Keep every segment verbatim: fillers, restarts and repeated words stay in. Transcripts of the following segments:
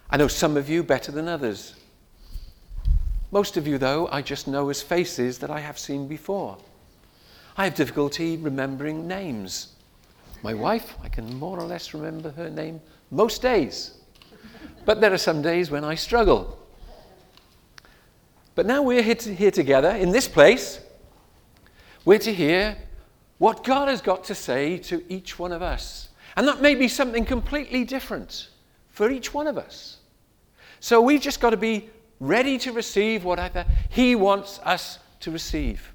I know some of you better than others. Most of you, though, I just know as faces that I have seen before. I have difficulty remembering names. My wife, I can more or less remember her name most days. But there are some days when I struggle. But now we're here, to, here together in this place. We're to hear what God has got to say to each one of us. And that may be something completely different for each one of us. So we've just got to be ready to receive whatever he wants us to receive.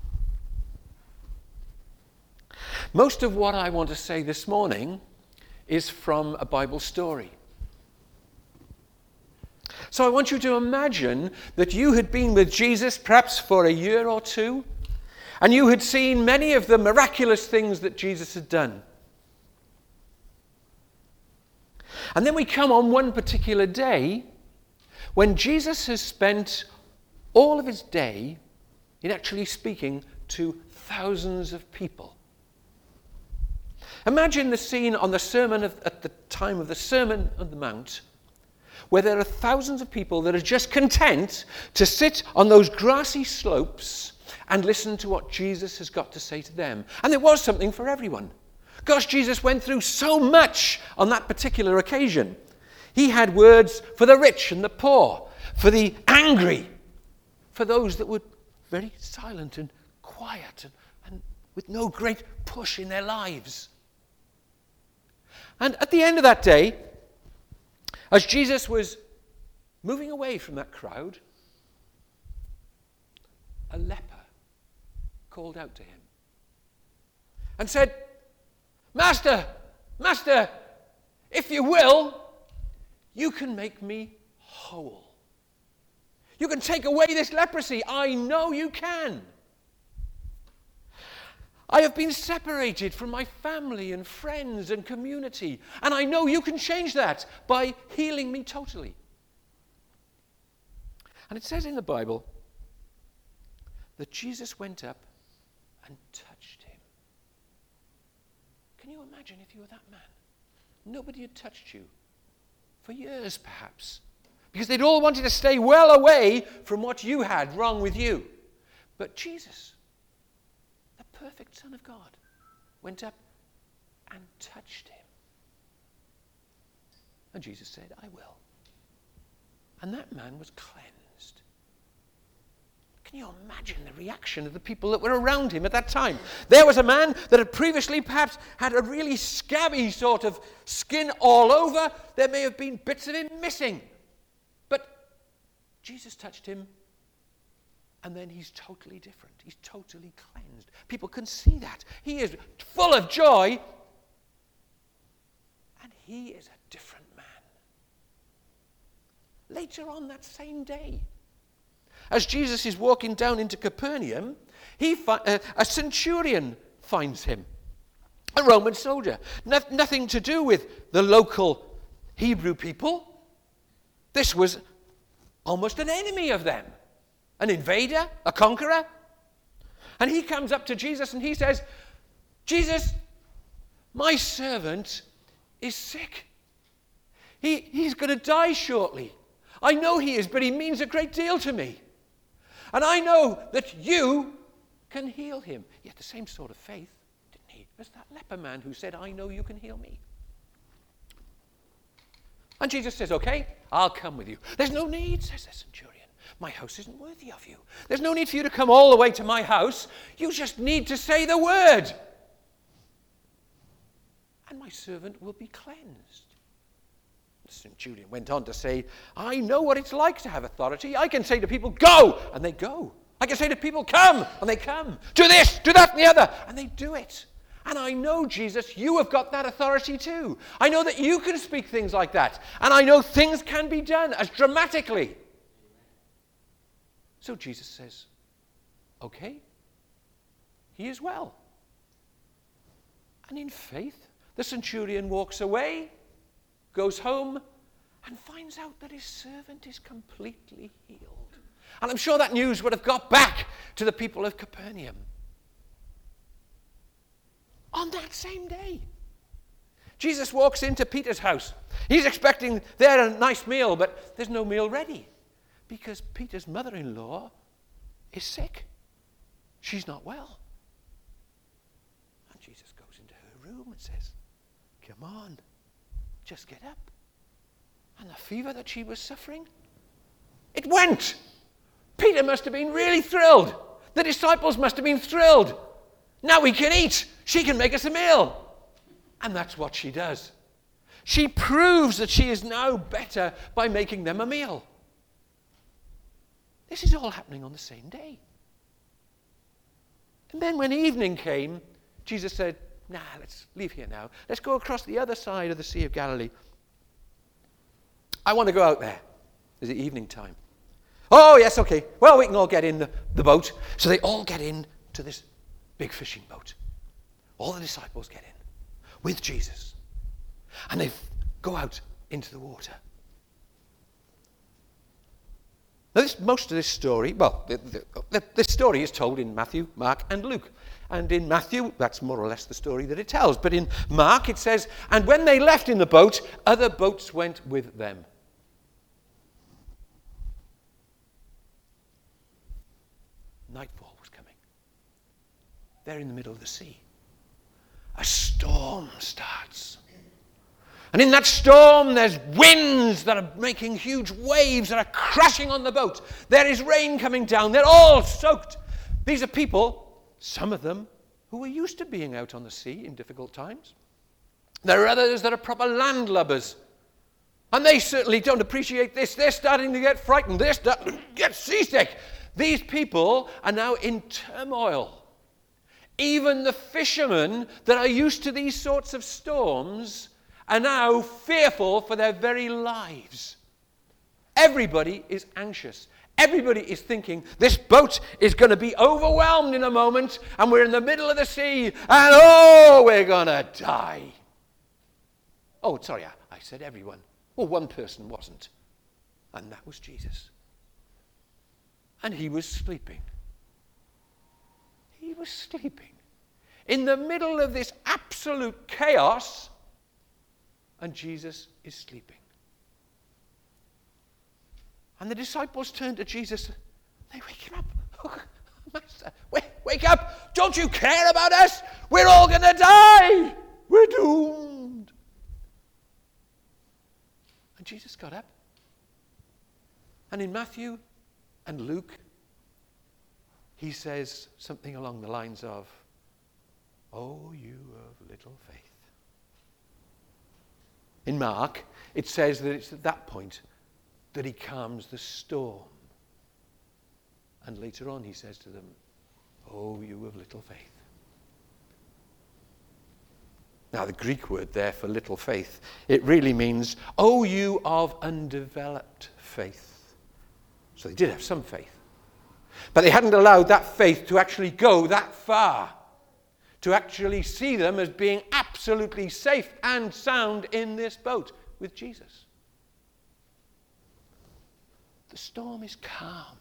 Most of what I want to say this morning is from a Bible story. So I want you to imagine that you had been with Jesus perhaps for a year or two, and you had seen many of the miraculous things that Jesus had done. And then we come on one particular day when Jesus has spent all of his day in actually speaking to thousands of people. Imagine the scene on the sermon of, at the time of the Sermon on the Mount, where there are thousands of people that are just content to sit on those grassy slopes and listen to what Jesus has got to say to them. And there was something for everyone. Gosh, Jesus went through so much on that particular occasion. He had words for the rich and the poor, for the angry, for those that were very silent and quiet and, and with no great push in their lives. And at the end of that day, as Jesus was moving away from that crowd, a leper called out to him and said, Master, Master, if you will, you can make me whole. You can take away this leprosy. I know you can. I have been separated from my family and friends and community, and I know you can change that by healing me totally. And it says in the Bible that Jesus went up and touched him. Can you imagine if you were that man? Nobody had touched you for years, perhaps, because they'd all wanted to stay well away from what you had wrong with you. But Jesus, the perfect Son of God, went up and touched him. And Jesus said, I will. And that man was cleansed. Can you imagine the reaction of the people that were around him at that time? There was a man that had previously perhaps had a really scabby sort of skin all over. There may have been bits of him missing. But Jesus touched him, and then he's totally different. He's totally cleansed. People can see that. He is full of joy, and he is a different man. Later on that same day, as Jesus is walking down into Capernaum, he fi- uh, a centurion finds him, a Roman soldier. No- nothing to do with the local Hebrew people. This was almost an enemy of them, an invader, a conqueror. And he comes up to Jesus and he says, Jesus, my servant is sick. He, he's going to die shortly. I know he is, but he means a great deal to me. And I know that you can heal him. He had the same sort of faith, didn't he, as that leper man who said, I know you can heal me. And Jesus says, okay, I'll come with you. There's no need, says the centurion. My house isn't worthy of you. There's no need for you to come all the way to my house. You just need to say the word. And my servant will be cleansed. The centurion went on to say, I know what it's like to have authority. I can say to people, go, and they go. I can say to people, come, and they come. Do this, do that, and the other, and they do it. And I know, Jesus, you have got that authority too. I know that you can speak things like that. And I know things can be done as dramatically. So Jesus says, okay, he is well. And in faith, the centurion walks away, goes home, and finds out that his servant is completely healed. And I'm sure that news would have got back to the people of Capernaum. On that same day, Jesus walks into Peter's house. He's expecting there a nice meal, but there's no meal ready because Peter's mother-in-law is sick. She's not well. And Jesus goes into her room and says, come on, just get up. And the fever that she was suffering, it went. Peter must have been really thrilled. The disciples must have been thrilled. Now we can eat. She can make us a meal. And that's what she does. She proves that she is now better by making them a meal. This is all happening on the same day. And then when evening came, Jesus said, nah, let's leave here now. Let's go across the other side of the Sea of Galilee. I want to go out there. Is it evening time? Oh, yes, okay. Well, we can all get in the, the boat. So they all get in to this big fishing boat. All the disciples get in with Jesus. And they go out into the water. Now, this, most of this story, well, the, the, the story is told in Matthew, Mark, and Luke. And in Matthew, that's more or less the story that it tells. But in Mark, it says, and when they left in the boat, other boats went with them. Nightfall was coming. They're in the middle of the sea. A storm starts. And in that storm, there's winds that are making huge waves that are crashing on the boat. There is rain coming down. They're all soaked. These are people, some of them, who were used to being out on the sea in difficult times. There are others that are proper landlubbers. And they certainly don't appreciate this. They're starting to get frightened. They're starting to get seasick. These people are now in turmoil. Even the fishermen that are used to these sorts of storms are now fearful for their very lives. Everybody is anxious. Everybody is thinking, this boat is going to be overwhelmed in a moment, and we're in the middle of the sea, and oh, we're going to die. Oh, sorry, I, I said everyone. Well, one person wasn't, and that was Jesus. And he was sleeping. He was sleeping in the middle of this absolute chaos, and Jesus is sleeping. And the disciples turn to Jesus. They wake him up. Oh, Master, wake, wake up. Don't you care about us? We're all going to die. We're doomed. And Jesus got up. And in Matthew and Luke, he says something along the lines of, oh, you of little faith. In Mark, it says that it's at that point that he calms the storm. And later on he says to them, oh, you of little faith. Now the Greek word there for little faith, it really means, oh, you of undeveloped faith. So they did have some faith. But they hadn't allowed that faith to actually go that far, to actually see them as being absolutely safe and sound in this boat with Jesus. The storm is calmed.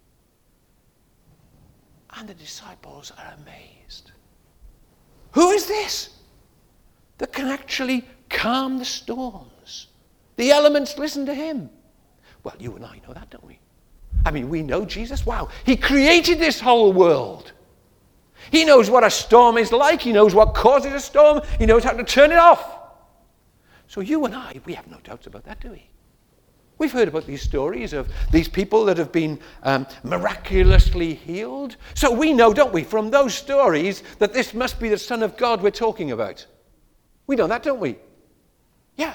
And the disciples are amazed. Who is this that can actually calm the storms? The elements listen to him. Well, you and I know that, don't we? I mean, we know Jesus. Wow, he created this whole world. He knows what a storm is like. He knows what causes a storm. He knows how to turn it off. So you and I, we have no doubts about that, do we? We've heard about these stories of these people that have been um, miraculously healed. So we know, don't we, from those stories that this must be the Son of God we're talking about. We know that, don't we? Yeah.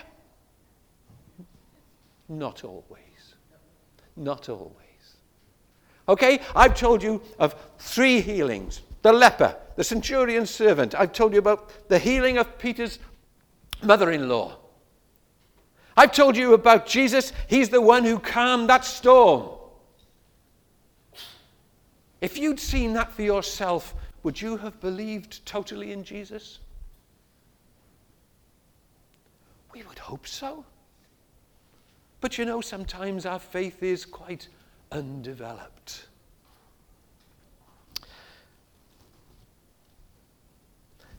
Not always. Not always. Okay, I've told you of three healings. The leper, the centurion's servant. I've told you about the healing of Peter's mother-in-law. I've told you about Jesus. He's the one who calmed that storm. If you'd seen that for yourself, would you have believed totally in Jesus? We would hope so. But you know, sometimes our faith is quite undeveloped.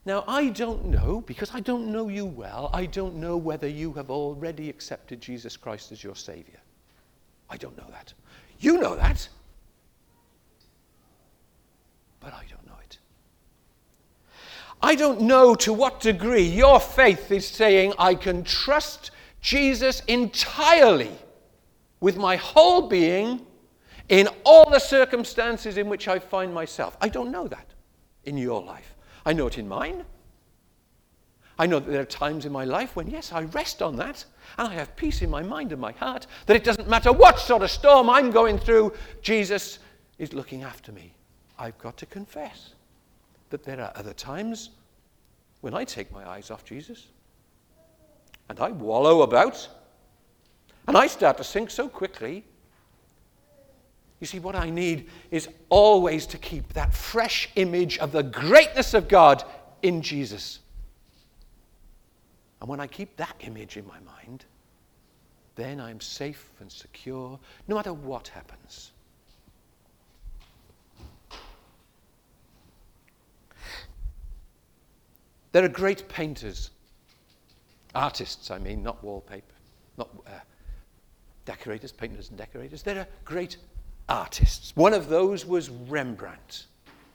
Now, I don't know, because I don't know you well, I don't know whether you have already accepted Jesus Christ as your Savior. I don't know that. You know that. But I don't know it. I don't know to what degree your faith is saying, I can trust Jesus entirely with my whole being in all the circumstances in which I find myself. I don't know that in your life. I know it in mine. I know that there are times in my life when, yes, I rest on that, and I have peace in my mind and my heart, that it doesn't matter what sort of storm I'm going through, Jesus is looking after me. I've got to confess that there are other times when I take my eyes off Jesus, and I wallow about, and I start to sink so quickly. You see, what I need is always to keep that fresh image of the greatness of God in Jesus. And when I keep that image in my mind, then I'm safe and secure no matter what happens. There are great painters, artists, I mean, not wallpaper, not uh, decorators, painters and decorators. There are great artists. One of those was Rembrandt.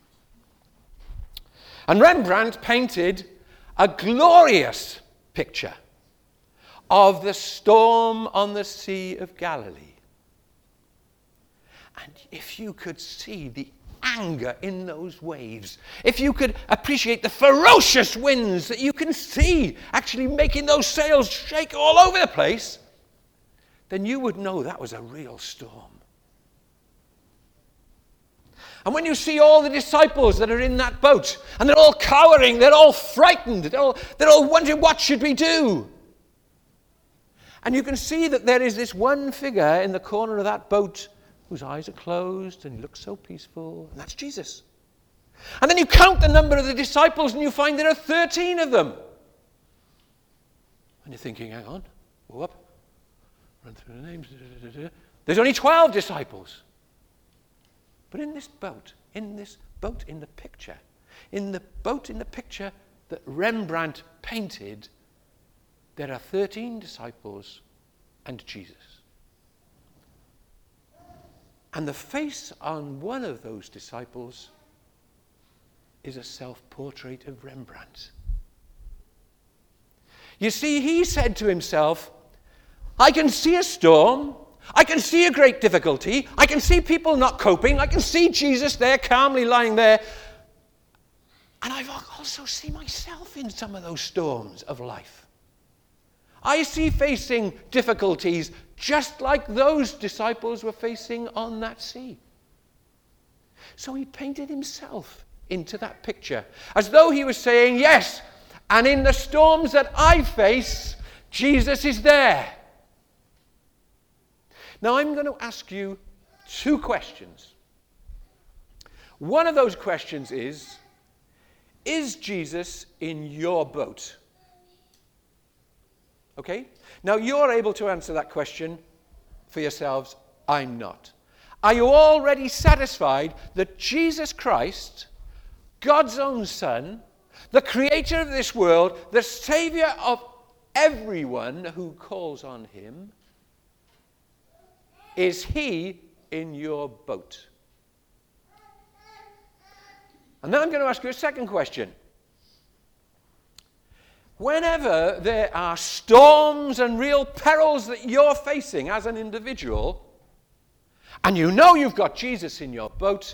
And Rembrandt painted a glorious picture of the storm on the Sea of Galilee. And if you could see the anger in those waves, if you could appreciate the ferocious winds that you can see actually making those sails shake all over the place, then you would know that was a real storm. And when you see all the disciples that are in that boat, and they're all cowering, they're all frightened, they're all, they're all wondering, what should we do? And you can see that there is this one figure in the corner of that boat whose eyes are closed, and he looks so peaceful, and that's Jesus. And then you count the number of the disciples, and you find there are thirteen of them. And you're thinking, hang on, go up, run through the names. Da, da, da, da. There's only twelve disciples. But in this boat, in this boat in the picture, in the boat in the picture that Rembrandt painted, there are thirteen disciples and Jesus. And the face on one of those disciples is a self-portrait of Rembrandt. You see, he said to himself, I can see a storm, I can see a great difficulty, I can see people not coping, I can see Jesus there calmly lying there, and I also see myself in some of those storms of life. I see facing difficulties just like those disciples were facing on that sea. So he painted himself into that picture, as though he was saying, yes, and in the storms that I face, Jesus is there. Now I'm going to ask you two questions. One of those questions is, is Jesus in your boat? Okay? Now you're able to answer that question for yourselves. I'm not. Are you already satisfied that Jesus Christ, God's own Son, the creator of this world, the Savior of everyone who calls on him, is he in your boat? And then I'm going to ask you a second question. Whenever there are storms and real perils that you're facing as an individual, and you know you've got Jesus in your boat,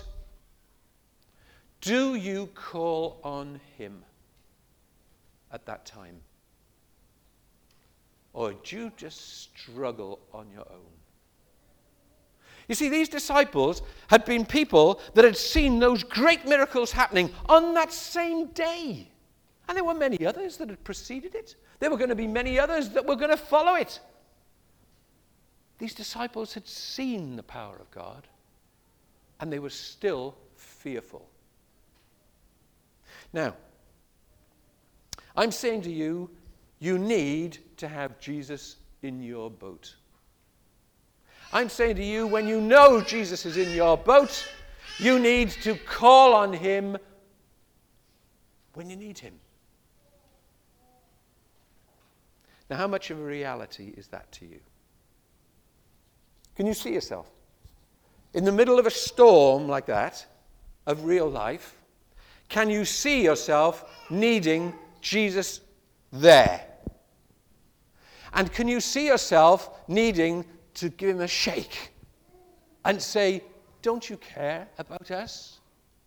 do you call on him at that time? Or do you just struggle on your own? You see, these disciples had been people that had seen those great miracles happening on that same day. And there were many others that had preceded it. There were going to be many others that were going to follow it. These disciples had seen the power of God, and they were still fearful. Now, I'm saying to you, you need to have Jesus in your boat. I'm saying to you, when you know Jesus is in your boat, you need to call on him when you need him. Now, how much of a reality is that to you? Can you see yourself in the middle of a storm like that, of real life? Can you see yourself needing Jesus there? And can you see yourself needing to give him a shake and say, don't you care about us?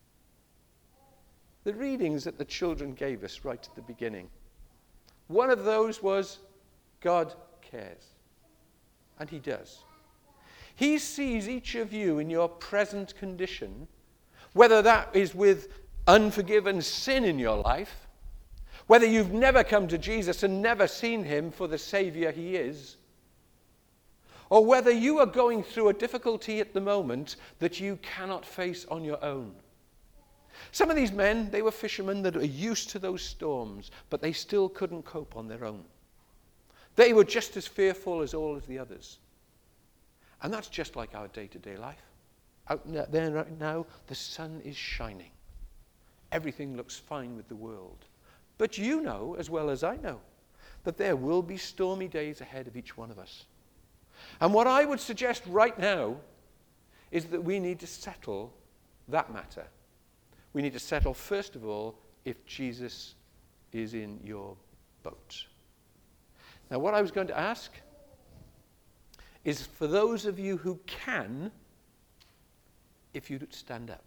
The readings that the children gave us right at the beginning, one of those was, God cares. And he does. He sees each of you in your present condition, whether that is with unforgiven sin in your life, whether you've never come to Jesus and never seen him for the Savior he is, or whether you are going through a difficulty at the moment that you cannot face on your own. Some of these men, they were fishermen that were used to those storms, but they still couldn't cope on their own. They were just as fearful as all of the others. And that's just like our day-to-day life. Out there right now, the sun is shining. Everything looks fine with the world. But you know, as well as I know, that there will be stormy days ahead of each one of us. And what I would suggest right now is that we need to settle that matter. We need to settle, first of all, if Jesus is in your boat. Now, what I was going to ask is for those of you who can, if you'd stand up.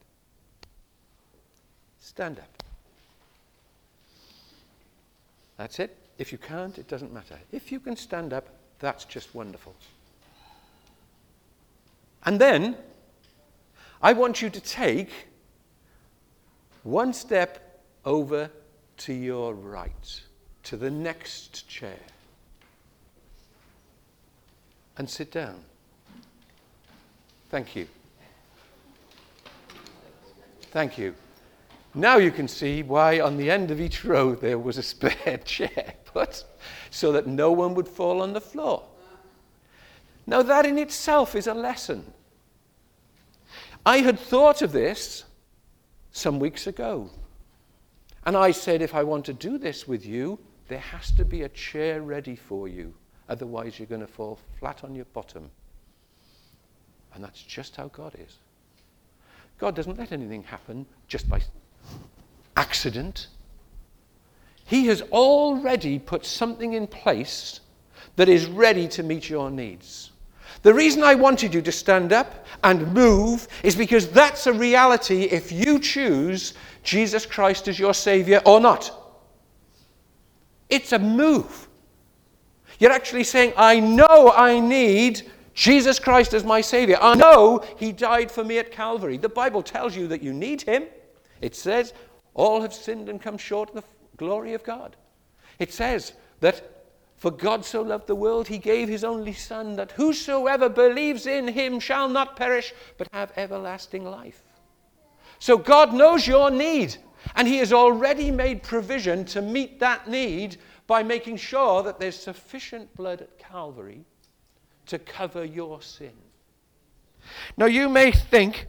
Stand up. That's it. If you can't, it doesn't matter. If you can stand up, that's just wonderful. And then, I want you to take one step over to your right, to the next chair, and sit down. Thank you. Thank you. Now you can see why on the end of each row there was a spare chair put, so that no one would fall on the floor. Now that in itself is a lesson. I had thought of this some weeks ago. And I said, if I want to do this with you, there has to be a chair ready for you. Otherwise, you're going to fall flat on your bottom. And that's just how God is. God doesn't let anything happen just by accident. He has already put something in place that is ready to meet your needs. The reason I wanted you to stand up and move is because that's a reality if you choose Jesus Christ as your Savior or not. It's a move. You're actually saying, I know I need Jesus Christ as my Savior. I know he died for me at Calvary. The Bible tells you that you need him. It says, all have sinned and come short of the glory of God. It says that for God so loved the world, he gave his only Son, that whosoever believes in him shall not perish, but have everlasting life. So God knows your need, and he has already made provision to meet that need by making sure that there's sufficient blood at Calvary to cover your sin. Now you may think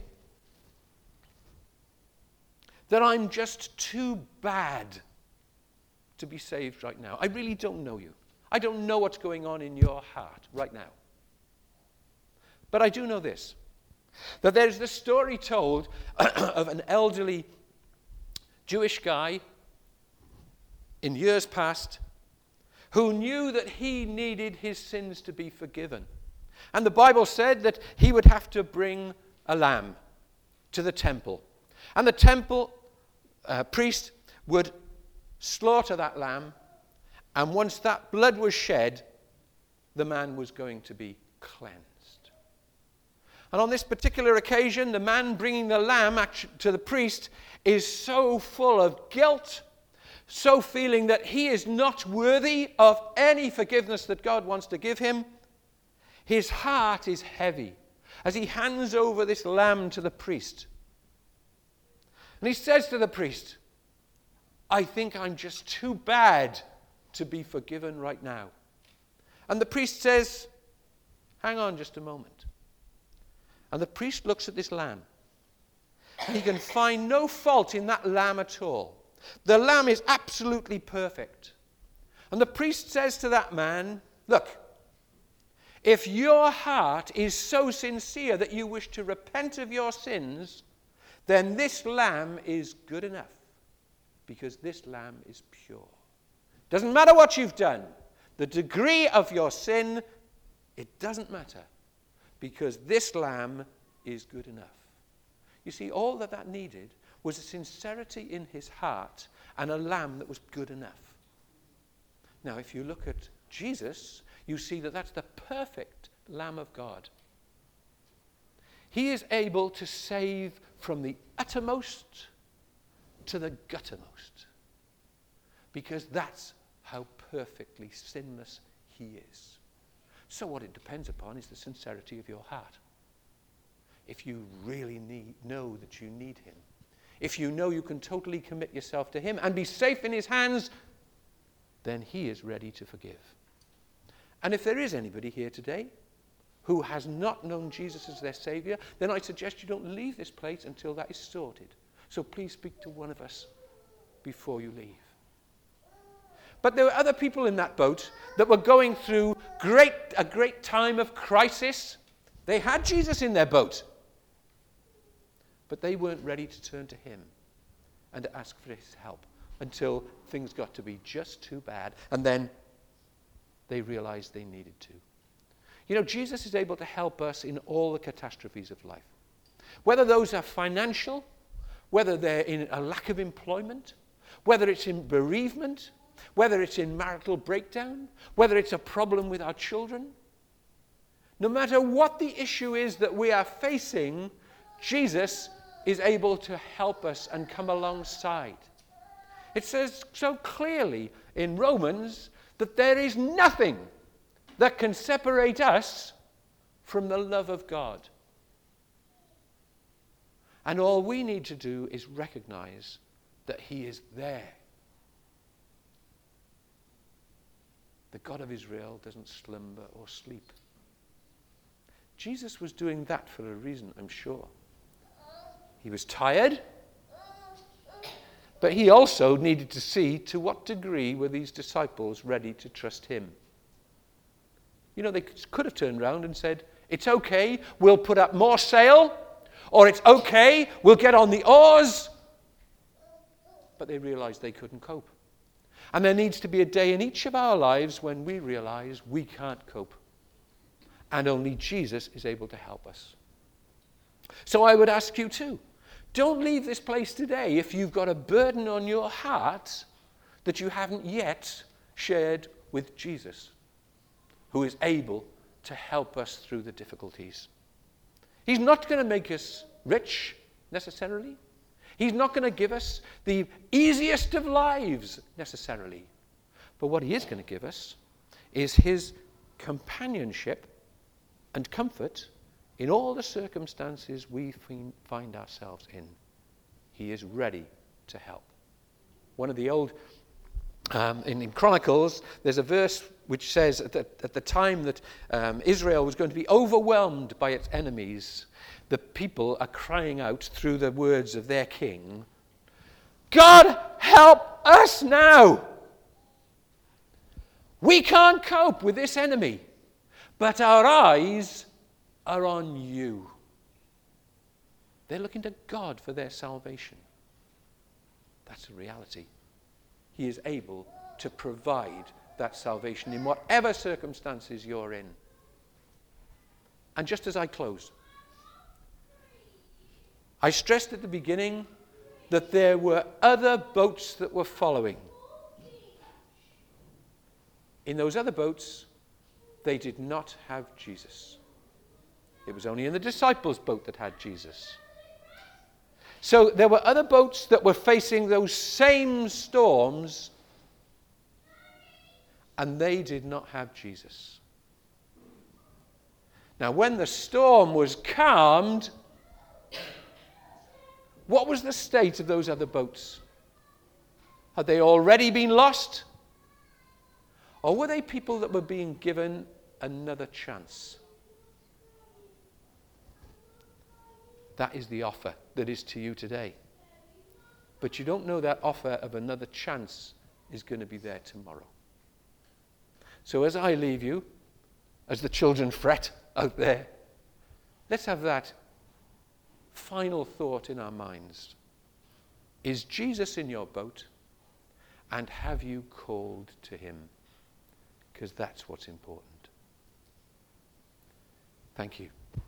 that I'm just too bad to be saved right now. I really don't know you. I don't know what's going on in your heart right now. But I do know this, that there's this story told of an elderly Jewish guy in years past who knew that he needed his sins to be forgiven. And the Bible said that he would have to bring a lamb to the temple. And the temple uh, priest would slaughter that lamb, and once that blood was shed, the man was going to be cleansed. And on this particular occasion, the man bringing the lamb to the priest is so full of guilt, so feeling that he is not worthy of any forgiveness that God wants to give him. His heart is heavy as he hands over this lamb to the priest. And he says to the priest, I think I'm just too bad to be forgiven right now. And the priest says, hang on just a moment. And the priest looks at this lamb. And he can find no fault in that lamb at all. The lamb is absolutely perfect. And the priest says to that man, look, if your heart is so sincere that you wish to repent of your sins, then this lamb is good enough, because this lamb is pure. Doesn't matter what you've done. The degree of your sin, it doesn't matter, because this lamb is good enough. You see, all that that needed was a sincerity in his heart and a lamb that was good enough. Now, if you look at Jesus, you see that that's the perfect Lamb of God. He is able to save from the uttermost to the guttermost, because that's how perfectly sinless he is. So what it depends upon is the sincerity of your heart. If you really need, know that you need him, if you know you can totally commit yourself to him and be safe in his hands, then he is ready to forgive. And if there is anybody here today who has not known Jesus as their Savior, then I suggest you don't leave this place until that is sorted. So please speak to one of us before you leave. But there were other people in that boat that were going through great, a great time of crisis. They had Jesus in their boat, but they weren't ready to turn to him and to ask for his help until things got to be just too bad. And then they realized they needed to. You know, Jesus is able to help us in all the catastrophes of life. Whether those are financial, whether they're in a lack of employment, whether it's in bereavement, whether it's in marital breakdown, whether it's a problem with our children. No matter what the issue is that we are facing, Jesus is able to help us and come alongside. It says so clearly in Romans that there is nothing that can separate us from the love of God. And all we need to do is recognize that he is there. The God of Israel doesn't slumber or sleep. Jesus was doing that for a reason, I'm sure. He was tired, but he also needed to see to what degree were these disciples ready to trust him. You know, they could have turned around and said, it's okay, we'll put up more sail, or it's okay, we'll get on the oars. But they realized they couldn't cope. And there needs to be a day in each of our lives when we realize we can't cope. And only Jesus is able to help us. So I would ask you too, don't leave this place today if you've got a burden on your heart that you haven't yet shared with Jesus, who is able to help us through the difficulties. He's not going to make us rich necessarily. He's not going to give us the easiest of lives necessarily. But what he is going to give us is his companionship and comfort in all the circumstances we find ourselves in. He is ready to help. One of the old, um, in, in Chronicles, there's a verse which says at the, at the time that um, Israel was going to be overwhelmed by its enemies, the people are crying out through the words of their king, God, help us now. We can't cope with this enemy, but our eyes are on you. They're looking to God for their salvation. That's a reality. He is able to provide that salvation in whatever circumstances you're in. And just as I close, I stressed at the beginning that there were other boats that were following. In those other boats, they did not have Jesus. It was only in the disciples' boat that had Jesus. So there were other boats that were facing those same storms, and they did not have Jesus. Now, when the storm was calmed, what was the state of those other boats? Had they already been lost? Or were they people that were being given another chance? That is the offer that is to you today. But you don't know that offer of another chance is going to be there tomorrow. So as I leave you, as the children fret out there, let's have that final thought in our minds. Is Jesus in your boat? And have you called to him? Because that's what's important. Thank you.